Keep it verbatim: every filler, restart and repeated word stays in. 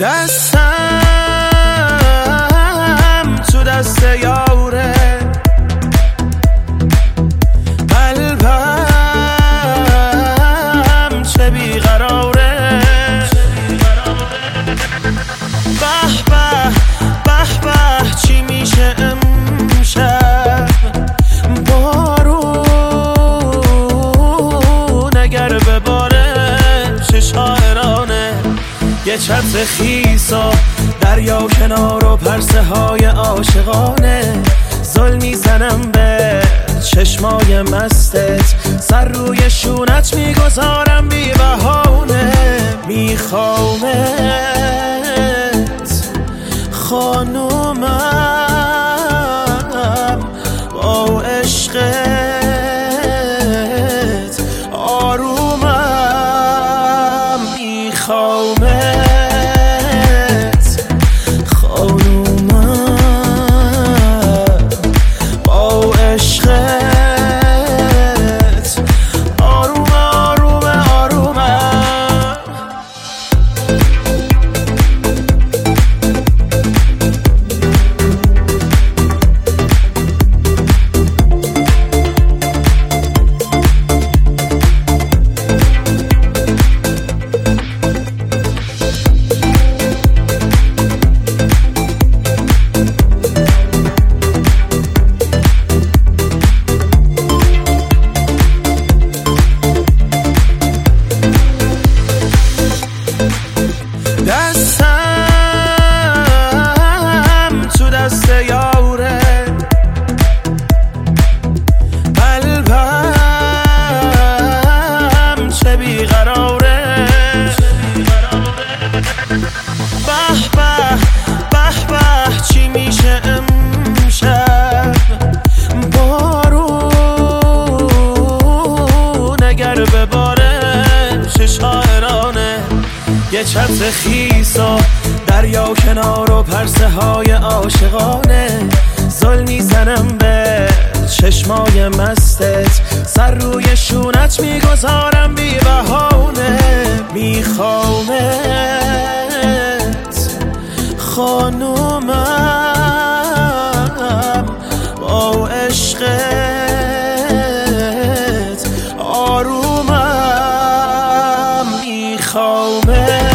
دستم تو دست یاره، قلبم چه بیقراره. به به به به چی میشه امشب، بارون اگر بباره چه شاعرانه. یه چتر خیس و دریا کنار و پرسه های عاشقانه. زل میزنم به چشمای مستت، سر روی شونت میگذارم بی بهانه. میخوامت خانومم، با عشقت آرومم. میخوامت خانومم، با عشقت آروم آروم آرومم. دستم تو دست یاره، قلبم چه بیقراره. به به به به چی میشه امشب، بارون اگر بباره چه شاعرانه. یه چتر خیس و دریا کنار و پرسه های عاشقانه. زل میزنم به چشمای مستت، سر روی شونت میگذارم بی بهانه. میخوامت خانومم، با عشقت آرومم. میخوامت